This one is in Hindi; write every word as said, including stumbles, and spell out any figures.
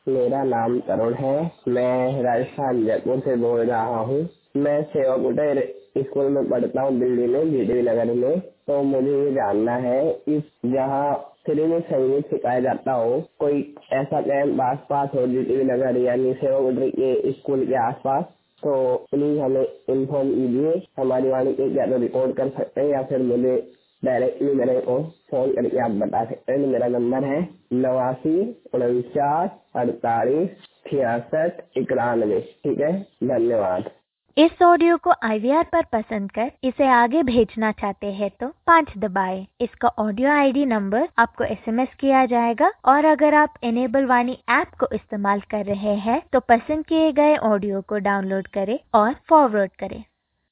मेरा नाम तरुण है। मैं राजस्थान जयपुर से बोल रहा हूँ। मैं सेवा कुटीर स्कूल में पढ़ता हूँ, दिल्ली में, जीटीवी नगर में। तो मुझे ये जानना है, इस जहाँ फ्री में संगीत सिखाया जाता हो, कोई ऐसा कैंप आस पास हो जीटीवी नगर यानी सेवा कुटीर के स्कूल के आसपास, तो प्लीज हमें इन्फॉर्म कीजिए। हमारी वाणी पे क्या तो रिकॉर्ड कर सकते हैं या फिर मुझे डायरेक्टली मेरे को फोन करके आप बता सकते हैं। मेरा नंबर है नवासी उनचास अड़तालीस छियासठ इक्यानवे। ठीक है, धन्यवाद। इस ऑडियो को आई वी आर पर पसंद कर इसे आगे भेजना चाहते हैं तो पाँच दबाएं। इसका ऑडियो आईडी नंबर आपको एसएमएस किया जाएगा और अगर आप इनेबल वाणी ऐप को इस्तेमाल कर रहे हैं तो पसंद किए गए ऑडियो को डाउनलोड करें और फॉरवर्ड करें।